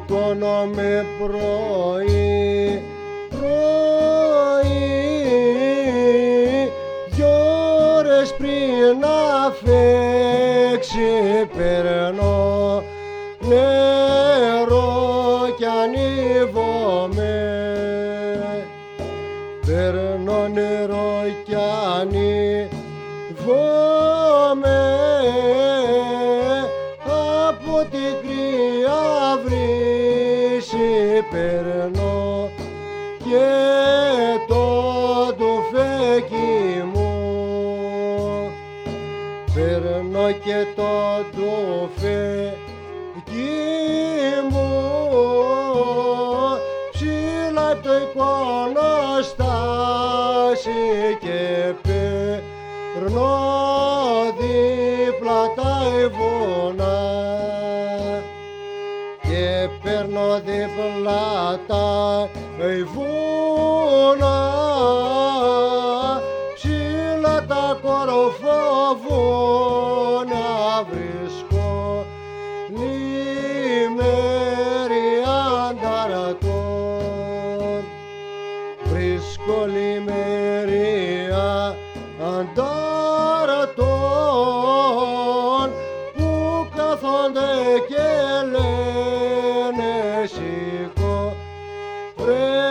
σηκώνομαι πρωί, δυο ώρες πριν να φέξει περνώ νερό κι ανίβομαι, παίρνω νερό κι ανίβομαι, από την κρύα βρύση παίρνω και το τουφέκι μου, παίρνω και το τουφέκι μου, ψηλά το εικονοστάσι και παίρνω δίπλα τα βουνά, και παίρνω δίπλα τα βουνά, ψηλά τα κορφοβούνα βρίσκω λιμέρια ανταρατών, βρίσκω λιμέρια ανταρατών που κάθονται και λένε σήκω βρε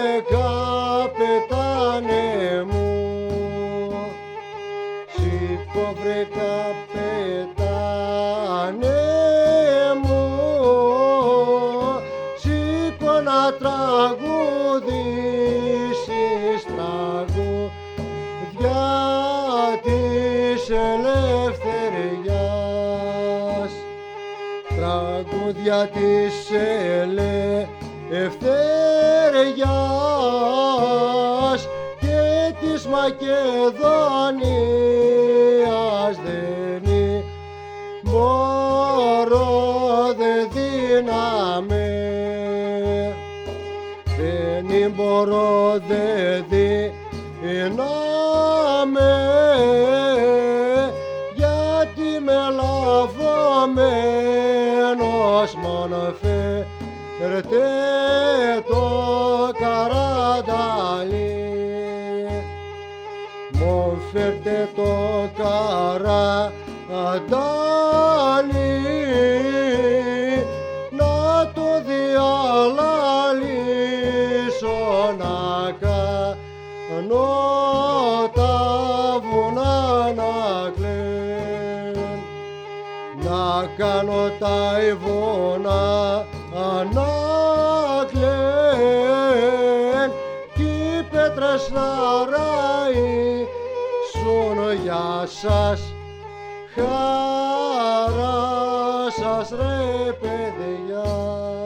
καπετάνε μου, σήκω βρε καπετάνε μου, σήκω να τραγουδήσεις τραγουδιά της ελευθεριάς, τραγουδιά της ελευθεριάς και της Μακεδονίας. Δεν μπορώ, δεν δύναμαι, δεν μπορώ, δεν δύναμαι, γιατί με λαβωμένος μόνο φέρτε το καρανταλί, μου φέρτε το καρανταλί, να το διαλαλήσω, να κάνω τα βουνά να κλαίν, να κάνω τα βουνά να κλαίν, κι οι πέτρες να ραΐσουν για σας, χαρά σας ρε παιδιά.